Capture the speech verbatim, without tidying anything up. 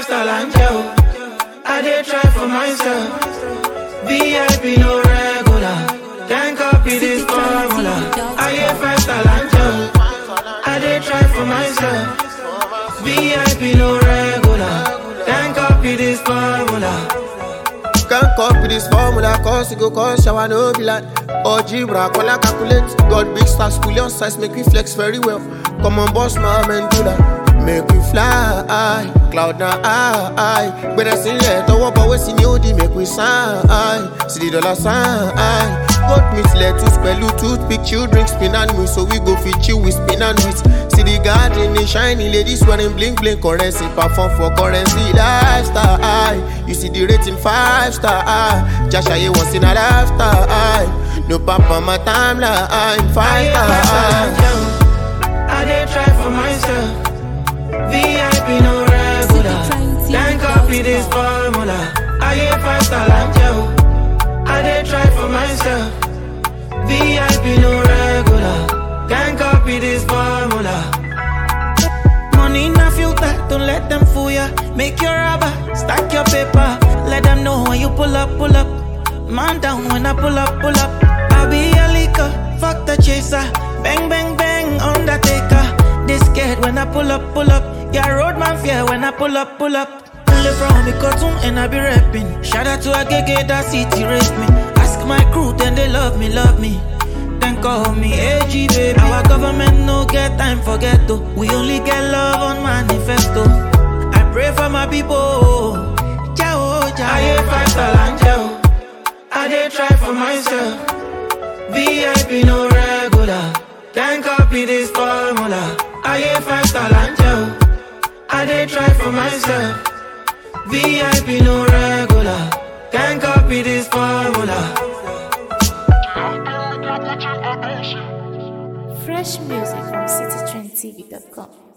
style and gel. I did try for myself. V I P no regular. Can't copy this formula. I get five style and gel. I did try for myself. V I P no regular. Can't copy this formula. Can't copy this formula, cause it go cause shower no be like Ojibra, kola calculate. God big stars, pull your size, make we flex very well. Come on boss, my man, do that. Make we fly, cloud now high. When I see it, don't walk away, see you, make we sign. See the dollar sign. Got me lettuce, pelu, toothpick, chill, drink, spin and me. So we go fit chill with spin and wheat. See the garden, the shiny ladies wearing blink, blink, currency. Perform for currency, lifestyle. You see the rating five star. Jasha, you once in a lifetime. No papa, my timeline, five star. I did try for myself. V I P no regular. Can't copy this formula. I get five star and gel. I did try for myself. V I P no regular. Can't copy this formula. Money in a filter, don't let them fool ya. Make your rubber, stack your paper. Let them know when you pull up, pull up. Man down when I pull up, pull up. I'll be a leaker, fuck the chaser. Bang, bang, bang, Undertaker. They scared when I pull up, pull up. Yeah, roadman fear when I pull up, pull up. Only from me cartoon and I be rapping. Shout out to a gege that city raised me. Ask my crew, then they love me, love me. Then call me A G baby. Our government no get time for ghetto. We only get love on manifesto. I pray for my people. Ciao, ciao. I get five star and gel. I did try for myself. V I P no regular. Can't copy this formula. I get five star and gel. I did try for myself. V I P no regular. Can't copy this formula. Fresh music from city trend T V dot com.